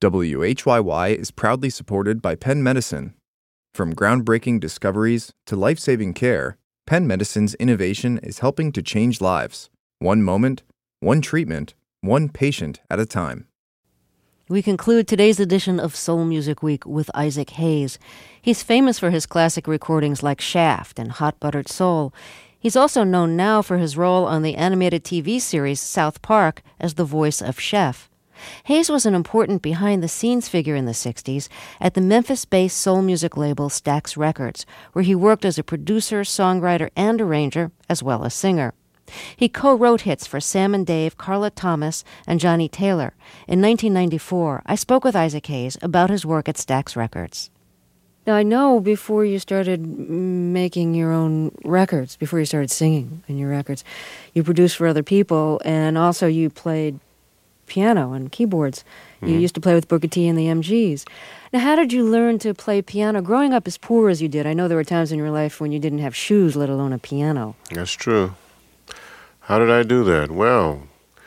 WHYY is proudly supported by Penn Medicine. From groundbreaking discoveries to life-saving care, Penn Medicine's innovation is helping to change lives. One moment, one treatment, one patient at a time. We conclude today's edition of Soul Music Week with Isaac Hayes. He's famous for his classic recordings like Shaft and Hot Buttered Soul. He's also known now for his role on the animated TV series South Park as the voice of Chef. Hayes was an important behind-the-scenes figure in the 60s at the Memphis-based soul music label Stax Records, where he worked as a producer, songwriter, and arranger, as well as singer. He co-wrote hits for Sam and Dave, Carla Thomas, and Johnny Taylor. In 1994, I spoke with Isaac Hayes about his work at Stax Records. Now, I know before you started making your own records, before you started singing in your records, you produced for other people, and also you played piano and keyboards. You used to play with Booker T and the MGs. Now, how did you learn to play piano? Growing up as poor as you did, I know there were times in your life when you didn't have shoes, let alone a piano. That's true. How did I do that? Well,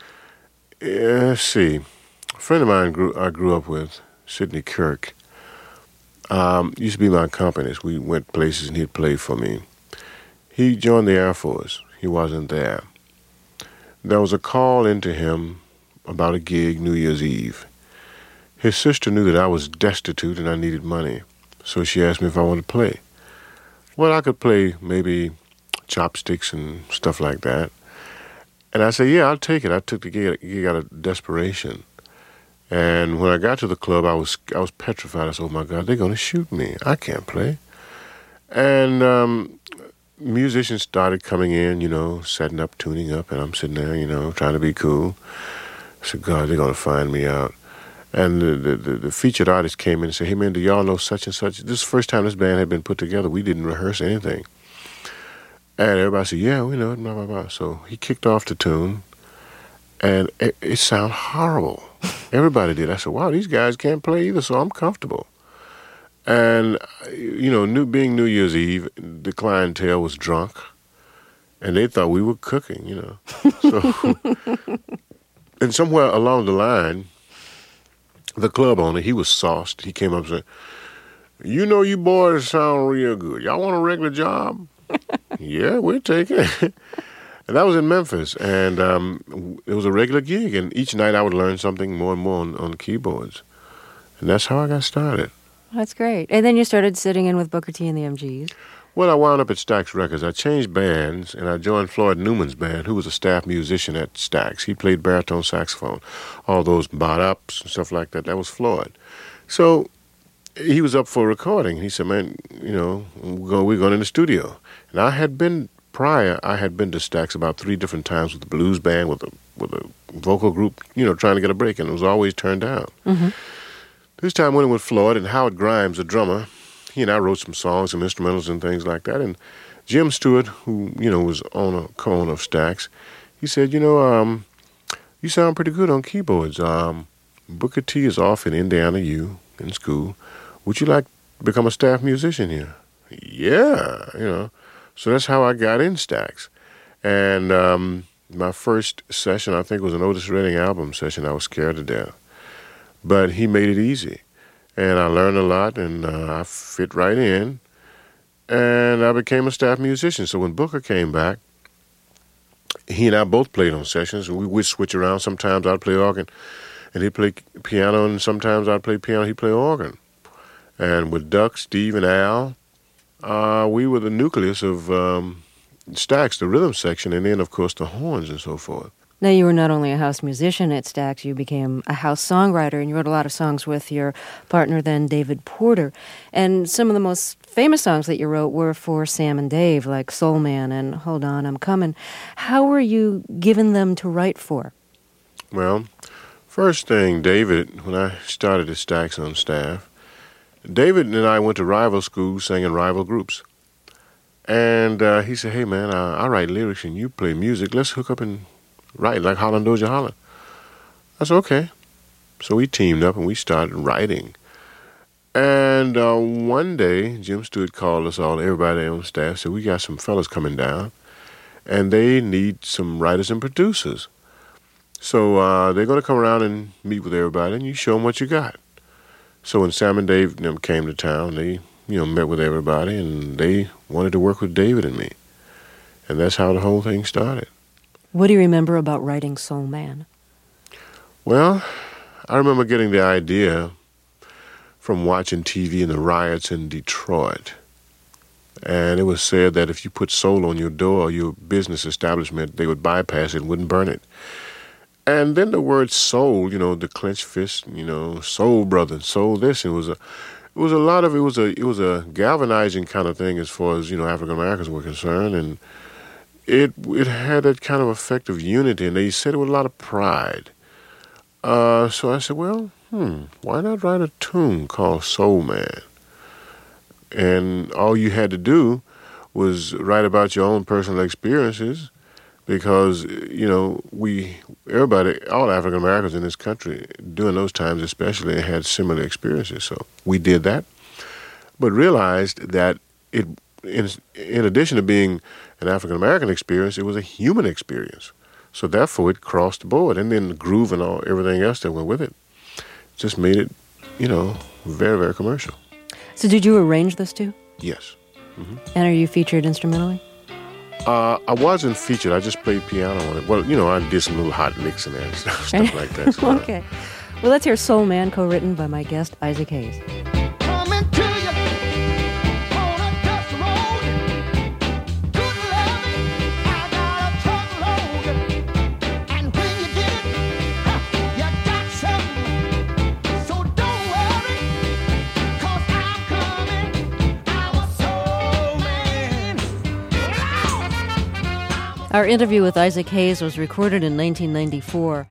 let's see. A friend of mine I grew up with, Sidney Kirk, used to be my accompanist. We went places and he'd play for me. He joined the Air Force. He wasn't there. There was a call into him about a gig New Year's Eve. His sister knew that I was destitute and I needed money, so she asked me if I wanted to play. Well, I could play maybe chopsticks and stuff like that. And I said, yeah, I'll take it. I took the gig out of desperation. And when I got to the club, I was petrified. I said, oh, my God, they're going to shoot me. I can't play. And musicians started coming in, setting up, tuning up, and I'm sitting there, trying to be cool. I said, God, they're going to find me out. And the featured artist came in and said, hey, man, do y'all know such and such? This is the first time this band had been put together. We didn't rehearse anything. And everybody said, yeah, we know it, blah, blah, blah. So he kicked off the tune, and it sounded horrible. Everybody did. I said, wow, these guys can't play either, so I'm comfortable. And, being New Year's Eve, the clientele was drunk, and they thought we were cooking, So, and somewhere along the line, the club owner, he was sauced. He came up and said, you boys sound real good. Y'all want a regular job? Yeah, we'll take it. And that was in Memphis, and it was a regular gig, and each night I would learn something more and more on the keyboards. And that's how I got started. That's great. And then you started sitting in with Booker T and the MGs. Well, I wound up at Stax Records. I changed bands, and I joined Floyd Newman's band, who was a staff musician at Stax. He played baritone saxophone, all those bot-ups and stuff like that. That was Floyd. So he was up for a recording. He said, man, we're going in the studio. And I had been to Stax about 3 different times with the blues band, with a vocal group, trying to get a break, and it was always turned down. Mm-hmm. This time I went in with Floyd and Howard Grimes, the drummer. He and I wrote some songs, some instrumentals and things like that. And Jim Stewart, who, was co-owner of Stax, he said, you sound pretty good on keyboards. Booker T is off in Indiana U in school. Would you like to become a staff musician here? Yeah, So that's how I got in Stax. And my first session, I think, was an Otis Redding album session. I was scared to death. But he made it easy. And I learned a lot, and I fit right in. And I became a staff musician. So when Booker came back, he and I both played on sessions. We would switch around. Sometimes I'd play organ, and he'd play piano, and sometimes I'd play piano, he'd play organ. And with Duck, Steve, and Al, we were the nucleus of Stax, the rhythm section, and then, of course, the horns and so forth. Now, you were not only a house musician at Stax, you became a house songwriter, and you wrote a lot of songs with your partner then, David Porter. And some of the most famous songs that you wrote were for Sam and Dave, like Soul Man and Hold On, I'm Coming. How were you given them to write for? Well, first thing, David, when I started at Stax on staff, David and I went to rival schools, sang in rival groups. And he said, hey, man, I write lyrics and you play music. Let's hook up and write like Holland Doja Holland. I said, okay. So we teamed up and we started writing. And one day, Jim Stewart called us all, everybody on staff, said, we got some fellas coming down, and they need some writers and producers. So they're going to come around and meet with everybody, and you show them what you got. So when Sam and Dave them came to town, they, met with everybody, and they wanted to work with David and me. And that's how the whole thing started. What do you remember about writing Soul Man? Well, I remember getting the idea from watching TV and the riots in Detroit. And it was said that if you put soul on your door, your business establishment, they would bypass it and wouldn't burn it. And then the word soul, the clenched fist, soul brother, soul this, it was a galvanizing kind of thing as far as, African Americans were concerned, and it had that kind of effect of unity, and they said it with a lot of pride. So I said, well, why not write a tune called Soul Man? And all you had to do was write about your own personal experiences, because, everybody, all African Americans in this country, during those times especially, had similar experiences. So we did that, but realized that in addition to being an African American experience, it was a human experience. So therefore, it crossed the board, and then the groove and everything else that went with it just made it, very, very commercial. So did you arrange this too? Yes. Mm-hmm. And are you featured instrumentally? I wasn't featured. I just played piano on it. Well, I did some little hot licks in there and stuff like that. So, okay. Well, let's hear Soul Man, co-written by my guest, Isaac Hayes. Our interview with Isaac Hayes was recorded in 1994.